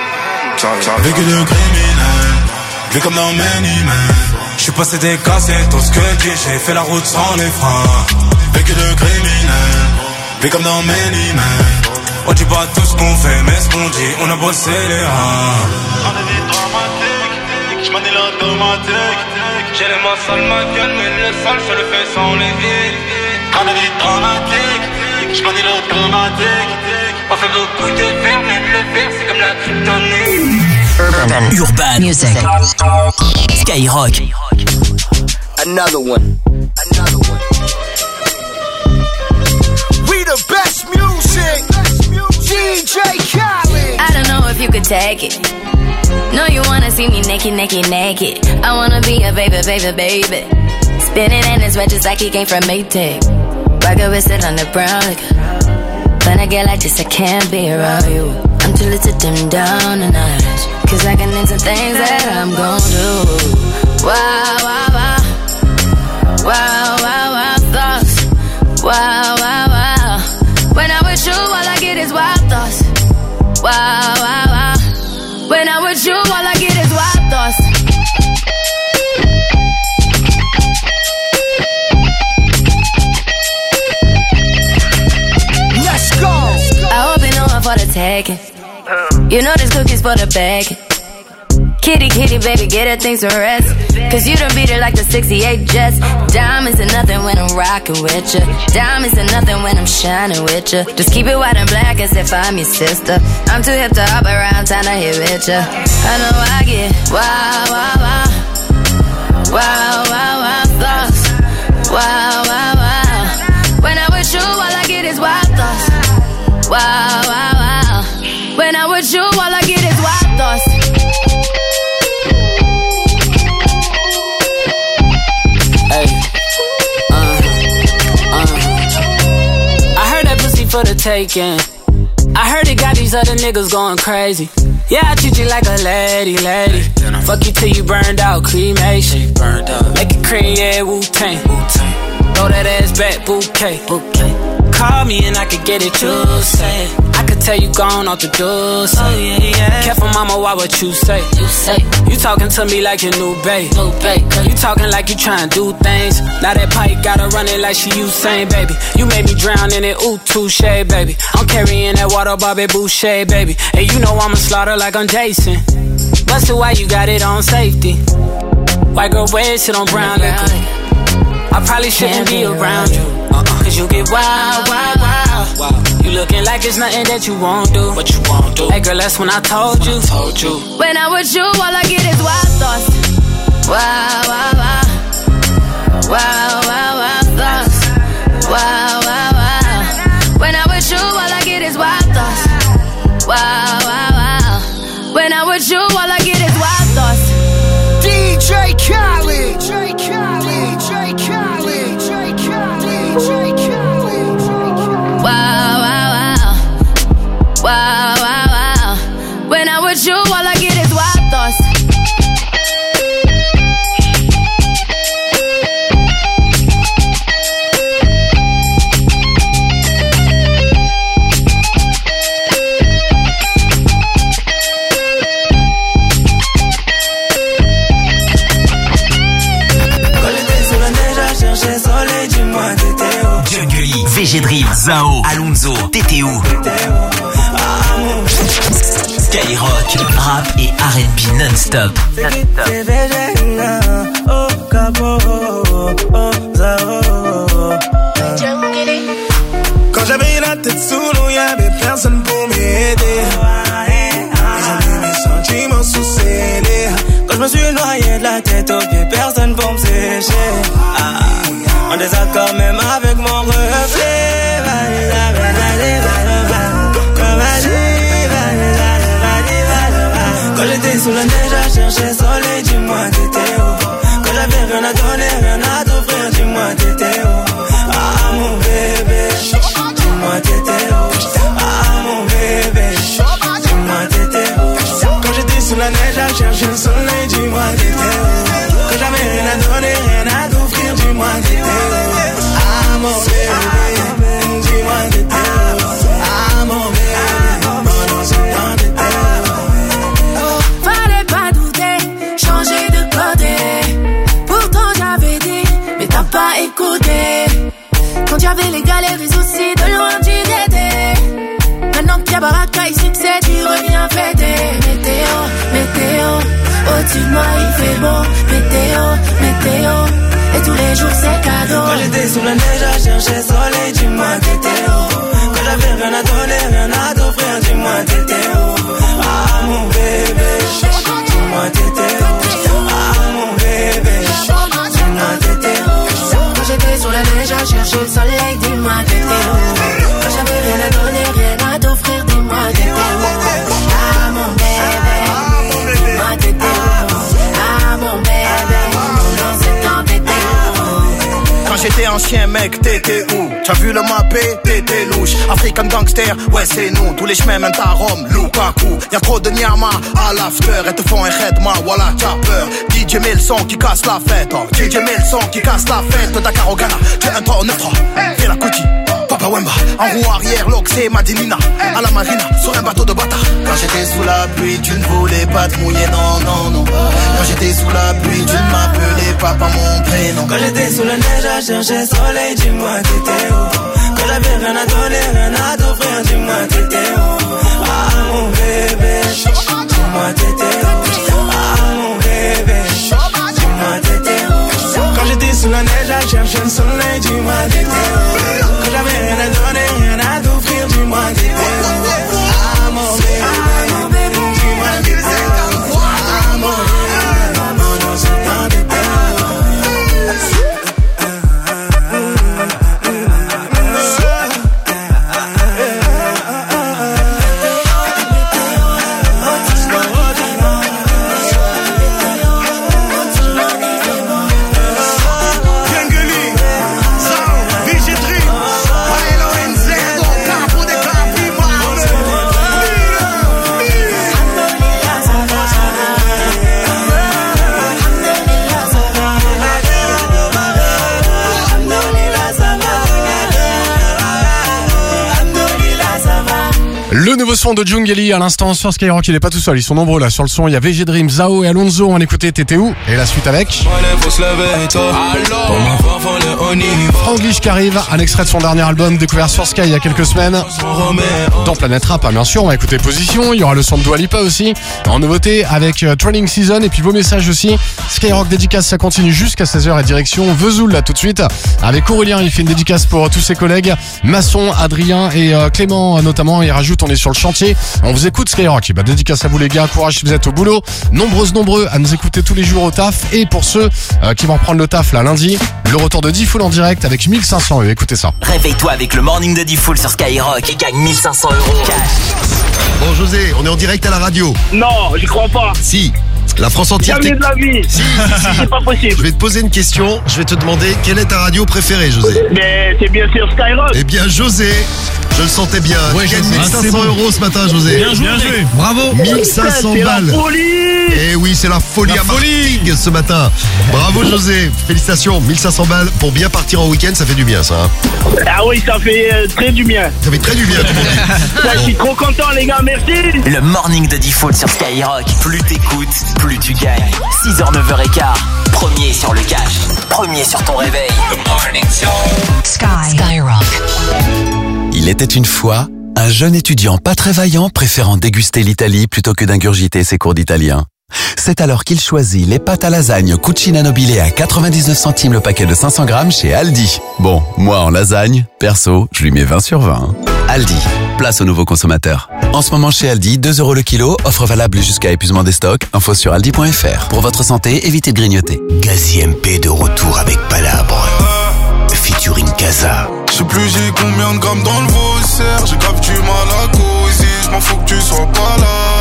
Vécu de criminel, vu comme dans Many Men. J'suis passé des cassettes, tout ce que dit, j'ai fait la route sans les freins. Vécu de criminel, vu comme dans Many Men. On dit pas tout ce qu'on fait, mais ce qu'on dit, on a bossé les reins. On est vite dramatique, j'manie l'automatique. J'ai les mains sales, ma gueule, mais le sale, je le fais sans les vides. On est vite dramatique, J'm'en ai l'automatique. On fait beaucoup de faire, même le faire, c'est comme la kryptonite. Urban Music. Skyrock. Another one. We the best music. DJ Khaled. I don't know if you could take it. No, you wanna see me naked, naked, naked. I wanna be a baby, baby, baby. Spinning in his red just like he came from Maytag. Rocket with it on the brown. Like, when I get like this, I can't be around you. I'm too little to dim down a notch. Cause I can into things that I'm gon' do. Wow, wow, wow. Wow, wow, wow, thoughts. Wow, wow, wow. When I'm with you, all I get is wild thoughts. Wow, wow, wow. When I'm with you, all I get is wild thoughts. Let's go. I hope you know I'm for the taking. You know this cookie's for the bag. Kitty, kitty, baby, get her things to rest. Cause you done beat it like the 68 Jets. Diamonds are nothing when I'm rockin' with ya. Diamonds are nothing when I'm shining with ya. Just keep it white and black as if I'm your sister. I'm too hip to hop around, time to hit with ya. I know I get wow, wow, wow. Wow, wow, wow, thoughts. Wow, wow, wow. When I'm with you, all I get is wild thoughts. Wow, wow, wow. When I'm with you, all I get is wild thoughts. For the taking. I heard it got these other niggas going crazy. Yeah, I treat you like a lady, lady. Fuck you till you burned out, cremation. Make it cream, yeah, Wu-Tang. Throw that ass back, bouquet. Call me and I could get it, you say. I could tell you gone off the door, say. Oh, yeah, yeah. Careful, mama, why what you say? You talking to me like your new babe. You talking like you trying to do things. Now that pipe gotta run it like she Usain, baby. You made me drown in it, ooh, touche, baby. I'm carrying that water, Bobby Boucher, baby. And you know I'ma slaughter like I'm Jason. Busted, why you got it on safety? White girl, red shit on brown liquor. I probably shouldn't be around you. Cause you get wild, wild, wild. You looking like it's nothing that you won't do. What you won't do? Hey girl, that's when I told you. When I'm with you, all I get is wild thoughts. Wow, wow, wow. Wow, wow, wow, thoughts. Wow, wow, wow. When I'm with you, all I get is wild thoughts. Wow, wow, wow. When I'm with you, all I get is wild thoughts. DJ Khaled. DJ Khaled. DJ Khaled. DJ Khaled. DJ Khaled. Wow, wow, wow. Wow, wow, wow. When I'm with you, all I get is wild thoughts. VG Dream, Zao, Alonso, TTO. Skyrock, rap et R&B non-stop. Quand j'avais la tête sous l'eau, y'avait personne pour m'aider. Ils ont mis mes sentiments sous scellés. Quand je me suis noyé de la tête aux pieds, personne pour me sécher. En désaccord même avec mon reflet. Quand j'étais sous la neige à chercher soleil, dis-moi t'étais où. Quand j'avais rien à donner, rien à t'offrir, dis-moi t'étais où. Ah mon bébé, dis-moi t'étais où. Ah mon bébé, dis-moi t'étais où. Quand j'étais sous la neige à chercher le soleil, dis-moi t'étais où. Quand j'avais rien à donner, rien à t'offrir, dis-moi t'étais où. Ah mon bébé, dis-moi t'étais où. Ah mon bébé, pendant ce temps t'étais où. Fallait pas douter, changer de côté. Pourtant j'avais dit, mais t'as pas écouté. Quand y'avait les galères, les soucis, de loin tu t'étais. Maintenant qu'il y a baraka et succès, tu reviens fêter. Météo, météo, au-dessus de moi il fait beau. Météo, météo, et tous les les jours c'est cadeau. Quand j'étais sous la neige à chercher soleil, dis-moi t'étais où? Quand j'avais rien à donner, rien à t'offrir, dis-moi t'étais où? Ah mon bébé, dis-moi t'étais où? Ah mon bébé, dis-moi t'étais où? Quand j'étais sous la neige à chercher le soleil, dis-moi t'étais où? Quand j'avais rien à donner, rien à t'offrir, dis-moi t'étais où? Ah mon bébé, dis-moi t'étais où? Ah mon bébé, non c'est quand t'étais où? Quand j'étais ancien mec, t'étais où? T'as vu le mappé, t'étais louche. African gangster, ouais c'est nous. Tous les chemins mènent à Rome, Lukaku. Y'a trop de Nyama à l'after. Elles te font un headma, voilà t'as peur. DJ met le son qui casse la fête. Oh. DJ met le son qui casse la fête. Dakar au Ghana, j'ai un 3 au 9-3. Fais la cookie, Papa Wemba. En roue arrière, l'Oxé, Madinina. À la marina, sur un bateau de bâtard. Quand j'étais sous la pluie, tu ne voulais pas te mouiller, non, non, non. Quand j'étais sous la pluie, tu ne m'appelais pas par mon prénom. Quand j'étais sous la neige à chercher soleil, dis-moi t'étais où? Quand j'avais rien à donner, rien à t'offrir, dis-moi t'étais où? Ah mon bébé, dis-moi t'étais où? Ah mon bébé, dis-moi t'étais où? Quand j'étais sous la neige à chercher le soleil, dis-moi t'étais où? Quand j'avais rien à donner, rien à t'offrir, dis-moi t'étais où? Ah mon bébé, dis-moi t'étais où? Ah mon bébé, non c'est quand t'étais où? Le nouveau son de Djungeli à l'instant sur Skyrock, il est pas tout seul, ils sont nombreux là sur le son, il y a VG Dream, Zao et Alonso, on écoutait T'étais où? Et la suite avec Franglish qui arrive, un extrait de son dernier album découvert sur Sky il y a quelques semaines dans Planète Rap, bien sûr, on va écouter Position, il y aura le son de Dua Lipa aussi en nouveauté avec Training Season et puis vos messages aussi. Skyrock dédicace, ça continue jusqu'à 16h et direction Vesoul là tout de suite avec Aurélien, il fait une dédicace pour tous ses collègues Masson, Adrien et Clément notamment, il rajoute on est sur le chantier, on vous écoute Skyrock. Bah, dédicace à vous les gars, courage si vous êtes au boulot, nombreux à nous écouter tous les jours au taf. Et pour ceux qui vont reprendre le taf là lundi, le retour de D-Fool en direct avec 1500 €, écoutez ça. Réveille-toi avec le morning de D-Fool sur Skyrock et gagne 1500 € cash. Bon José, on est en direct à la radio. Non, j'y crois pas. Si, la France entière. Jamais de la vie. Si. C'est pas possible. Je vais te poser une question, je vais te demander quelle est ta radio préférée José. Mais c'est bien sûr Skyrock. Eh bien José, je le sentais bien. Ouais, tu gagnes je sais. 1500 € ce matin José. Bien joué. Bravo. 1500 c'est balles. La folie. Eh oui, c'est la folie à Martigues ce matin. Bravo José, félicitations, 1500 balles pour bien partir en week-end, ça fait du bien ça. Hein. Ah oui, ça fait très du bien. Ça fait très du bien tout le monde. Je suis trop content les gars, merci. Le morning de D-Fool sur Skyrock. Plus t'écoutes, plus tu gagnes. 6h, 9h15. Premier sur le cash. Premier sur ton réveil. The morning show. Skyrock. Il était une fois un jeune étudiant pas très vaillant préférant déguster l'Italie plutôt que d'ingurgiter ses cours d'italien. C'est alors qu'il choisit les pâtes à lasagne Cucina Nobile à 99 centimes le paquet de 500 grammes chez Aldi. Bon, moi en lasagne, perso, je lui mets 20 sur 20. Aldi, place aux nouveaux consommateurs. En ce moment chez Aldi, 2 € le kilo, offre valable jusqu'à épuisement des stocks, info sur aldi.fr. Pour votre santé, évitez de grignoter. Gazi MP de retour avec Palabre. Featuring Casa. Je sais plus j'ai combien de grammes dans le Vaussaire. J'ai grave du mal à causer. Je m'en fous que tu sois pas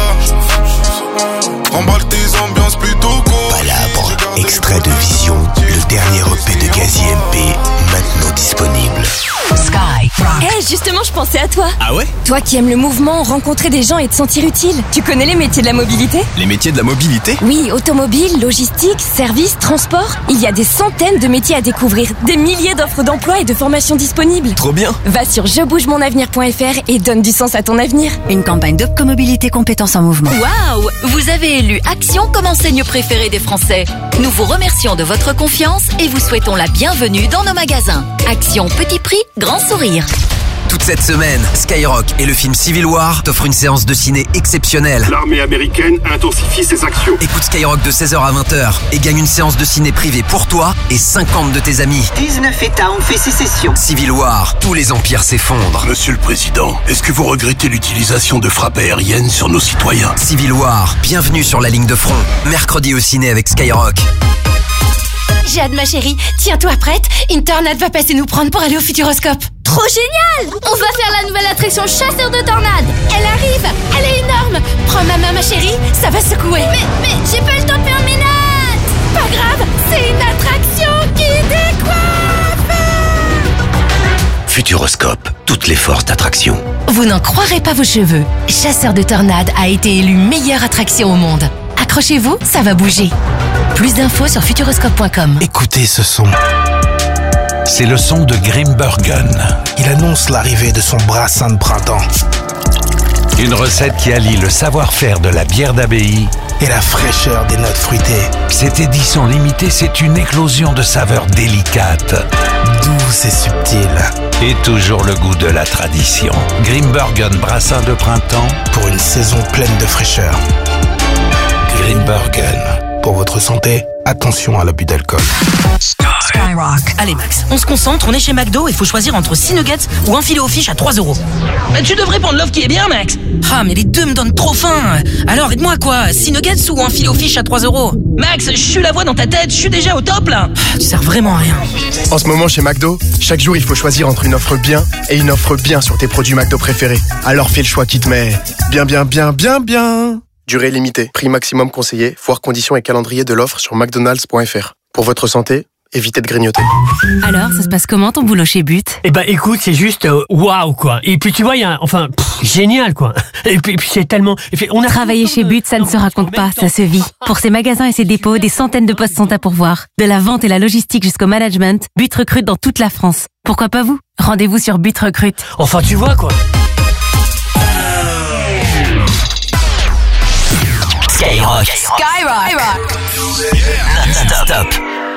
là. Remballe tes ambiances plutôt cool. Palabre, extrait de Vision, le dernier EP de Gazi MP, maintenant disponible. Sky. Hey, justement, je pensais à toi. Ah ouais? Toi qui aimes le mouvement, rencontrer des gens et te sentir utile. Tu connais les métiers de la mobilité? Les métiers de la mobilité? Oui, automobile, logistique, service, transport. Il y a des centaines de métiers à découvrir, des milliers d'offres d'emploi et de formations disponibles. Trop bien. Va sur jebougemonavenir.fr et donne du sens à ton avenir. Une campagne d'Opcomobilité Compétences en Mouvement. Waouh! Vous avez élu Action comme enseigne préférée des Français. Nous vous remercions de votre confiance et vous souhaitons la bienvenue dans nos magasins. Action petit prix, grand sourire. Toute Cette semaine, Skyrock et le film Civil War t'offrent une séance de ciné exceptionnelle. L'armée américaine intensifie ses actions. Écoute Skyrock de 16h à 20h et gagne une séance de ciné privée pour toi et 50 de tes amis. 19 États ont fait sécession. Civil War, tous les empires s'effondrent. Monsieur le Président, est-ce que vous regrettez l'utilisation de frappes aériennes sur nos citoyens? Civil War, bienvenue sur la ligne de front. Mercredi au ciné avec Skyrock. J'ai hâte, ma chérie. Tiens-toi prête, une tornade va passer nous prendre pour aller au Futuroscope. Trop génial! On va faire la nouvelle attraction chasseur de tornades. Elle arrive, elle est énorme. Prends ma main, ma chérie, ça va secouer. Mais j'ai pas le temps de faire mes notes. Pas grave, c'est une attraction qui décoiffe. Futuroscope, toutes les forces d'attraction. Vous n'en croirez pas vos cheveux. Chasseur de tornades a été élu meilleure attraction au monde. Accrochez-vous, ça va bouger. Plus d'infos sur futuroscope.com. Écoutez ce son. C'est le son de Grimbergen. Il annonce l'arrivée de son brassin de printemps. Une recette qui allie le savoir-faire de la bière d'abbaye et la fraîcheur des notes fruitées. Cette édition limitée, c'est une éclosion de saveurs délicates, douces et subtiles. Et toujours le goût de la tradition. Grimbergen brassin de printemps pour une saison pleine de fraîcheur. Grimbergen. Pour votre santé, attention à l'abus d'alcool. Skyrock. Allez Max, on se concentre, on est chez McDo, il faut choisir entre 6 nuggets ou un filet aux fiches à 3€. Mais tu devrais prendre l'offre qui est bien Max. Ah mais les deux me donnent trop faim. Alors aide-moi quoi, 6 nuggets ou un filet aux fiches à 3€. Max, je suis la voix dans ta tête, je suis déjà au top là. Tu sers vraiment à rien. En ce moment chez McDo, chaque jour il faut choisir entre une offre bien et une offre bien sur tes produits McDo préférés. Alors fais le choix qui te met bien. Durée limitée, prix maximum conseillé, voire conditions et calendrier de l'offre sur mcdonalds.fr. Pour votre santé, évitez de grignoter. Alors, ça se passe comment ton boulot chez But? Eh ben écoute, c'est juste waouh quoi. Et puis tu vois, il y a génial quoi. Et puis c'est tellement Travailler chez But, ça ne se raconte pas, ça se vit. Pour ses magasins et ses dépôts, des centaines de postes sont à pourvoir. De la vente et la logistique jusqu'au management, But recrute dans toute la France. Pourquoi pas vous? Rendez-vous sur But Recrute. Enfin tu vois quoi. Skyrock. Non-stop.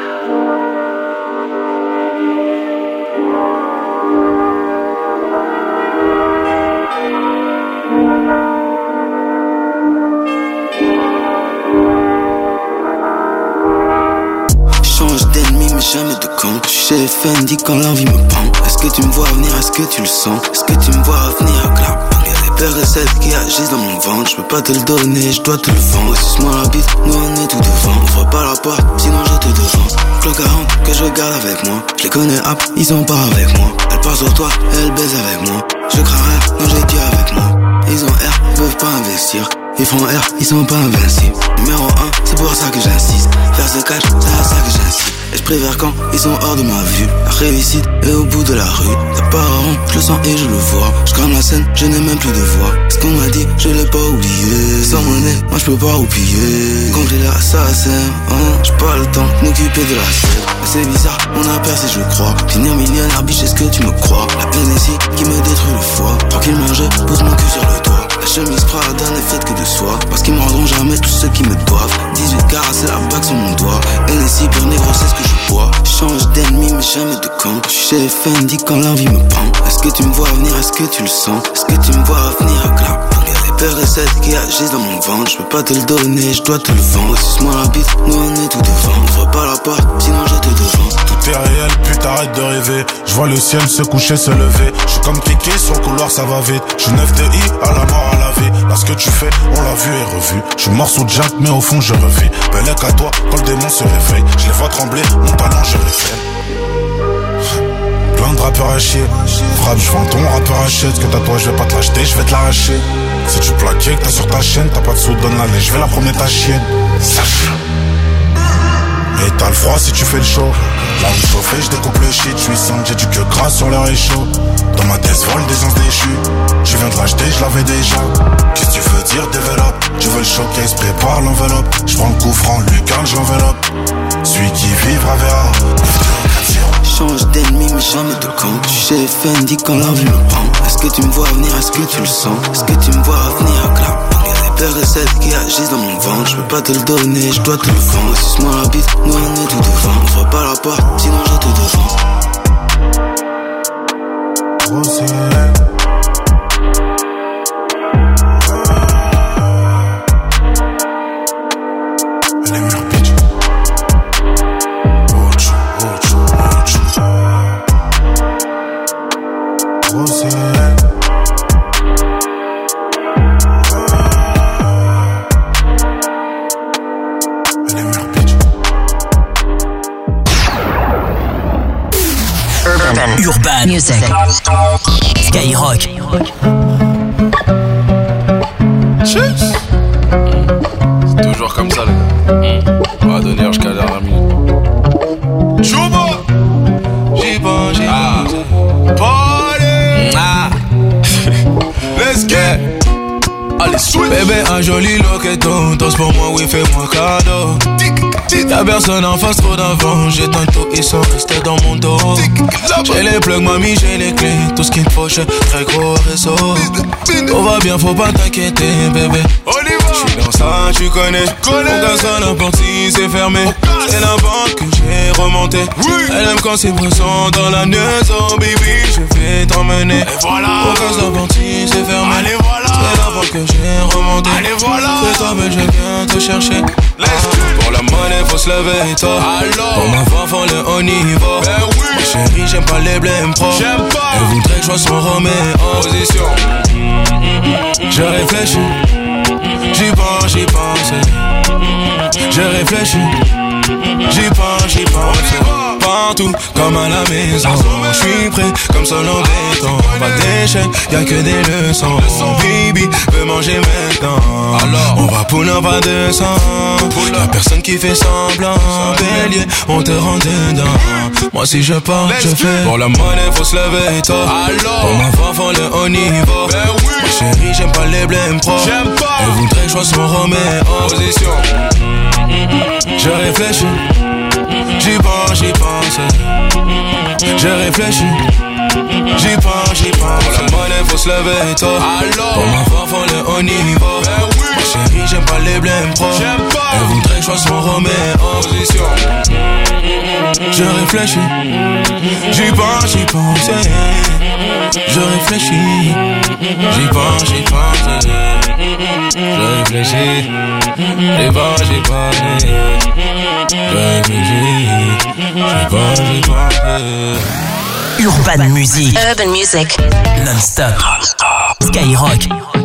Change d'ennemi mais jamais de camp. Je suis chez Fendi quand l'envie me prend. Est-ce que tu me vois venir, est-ce que tu le sens? Est-ce que tu me vois revenir, clap? Père et celle qui agissent dans mon ventre. Je peux pas te le donner, je dois te le vendre. Suce-moi la bite, nous on est tout devant. Ouvre pas la porte, sinon je te devance. Clock 40 que je garde avec moi. Je les connais hop, ils sont pas avec moi. Elle part sur toi, elle baise avec moi. Je crains rien, non j'ai Dieu avec moi. Ils ont R, ils peuvent pas investir. Ils font R, ils sont pas invincibles. Numéro 1, c'est pour ça que j'insiste. Faire ce cash, c'est à ça que j'insiste. Esprit vers quand, ils sont hors de ma vue. La réussite est au bout de la rue. T'as pas rond, je le sens et je le vois. Je crame la scène, je n'ai même plus de voix. Ce qu'on m'a dit, je l'ai pas oublié. Sans monnaie, moi je peux pas oublier. Compris l'assassin, j'ai pas le temps de m'occuper de la scène. Mais c'est bizarre, on a percé je crois. Finir millionnaire, biche, est-ce que tu me crois? La peine ici qui me détruit le foie. Tranquillement je pose mon cul sur le toit. La chemise Prada n'est faite que de soie. Parce qu'ils me rendront jamais tous ceux qui me doivent. 18 carats, c'est la bague sur mon doigt. NSI, pur négro, c'est ce que je bois. Change d'ennemi, mais jamais de camp. Je suis chez Fendi quand l'envie me prend. Est-ce que tu me vois venir, est-ce que tu le sens? Est-ce que tu me vois venir, clap? Les pères et celles qui agissent dans mon ventre. Je peux pas te le donner, je dois te le vendre. Suce-moi la bite, nous on est tout devant. Ouvre pas la porte, sinon je te devance. Tout est réel, putain arrête de rêver. Je vois le ciel se coucher, se lever. Je suis comme Kiki sur le couloir, ça va vite. Je suis 9 DI, à la mort, à la vie. Là ce que tu fais, on l'a vu et revu. Je suis mort sous Jack, mais au fond je revis. Bellec à toi, quand le démon se réveille. Je les vois trembler, mon talent je les fais. Plein de rappeurs à chier. Frappe, je vends ton rappeur achète. Ce que t'as toi, je vais pas te l'acheter, je vais te l'arracher. Si tu plaquais que t'as sur ta chaîne, t'as pas de sous, donne la lait, je vais la promener ta chienne. Sache. Mais t'as le froid si tu fais le show. Là où chauffé, je découpe le shit, je suis simple, j'ai du queue gras sur le réchaud. Dans ma tête vol des ans déchus. Je viens de l'acheter, je l'avais déjà. Qu'est-ce que tu veux dire, développe? Tu veux le showcase, prépare l'enveloppe. Je prends le coup franc, lui garde, je l'enveloppe. Celui qui vivra verra. Change d'ennemi mais jamais de camp. Je suis chez Fendi quand l'envie me prend. Est-ce que tu me vois venir, est-ce que tu le sens? Est-ce que tu me vois venir, clap? Les pères et celles qui agissent dans mon ventre. Je peux pas te le donner, je dois te le vendre. Suce-moi la bite, nous on est tout devant. Ouvre pas la porte, sinon je te devance. Urban Music. Skyrock. C'est toujours comme ça, les gars. On va donner jusqu'à la dernière minute. Chouba! J'y pense, Party! Let's get! Allez, switch! Bébé, un joli loqueton. Danse pour moi, oui, fais-moi cadeau. T'as personne en face, trop d'avant. J'ai tantôt, ils sont restés dans mon dos. J'ai les plugs, mamie, j'ai les clés. Tout ce qu'il me faut, j'ai très gros réseau. Tout va bien, faut pas t'inquiéter, bébé. J'suis dans ça, tu connais. Mon gaz à la partie, c'est fermé. C'est la banque que j'ai remonté. Elle aime quand c'est présent dans la maison, baby. Je vais t'emmener. Mon gaz à la partie, c'est fermé. C'est la banque que j'ai remonté. C'est toi, mais je viens te chercher. Pour la monnaie, faut se lever tôt. Pour ma voix, faut le haut niveau. Ma chérie, j'aime pas les blèmes pro. Elle voudrait que je sois son Roméo. Position. Je réfléchis. J'y pense. Je réfléchis. J'y pense. Partout, comme à la maison. J'suis prêt, comme seul en béton. Pas d'échec, y'a que des leçons. Baby, veux manger maintenant. Alors, on va pour pas de sang. Y'a personne qui fait semblant. Bélier, on te rend dedans. Moi si je pars, je fais. Pour la monnaie, faut se lever tôt. Pour ma voix, faut le haut niveau. Ma chérie, j'aime pas les blèmes pro. Elle voudrait que je sois son Roméo. Position. Je réfléchis. J'y pense. Je réfléchis. J'y pense. Pour la monnaie, faut se lever tôt. Pour ma voix, faut le haut niveau. Ma chérie, j'aime pas les blèmes pro. Elle voudrait que je sois son Roméo. Position. Je réfléchis. J'y pense. Je réfléchis. J'y pense. Je réfléchis. J'y pense. Urban Music. Urban Music. Non-stop. Skyrock.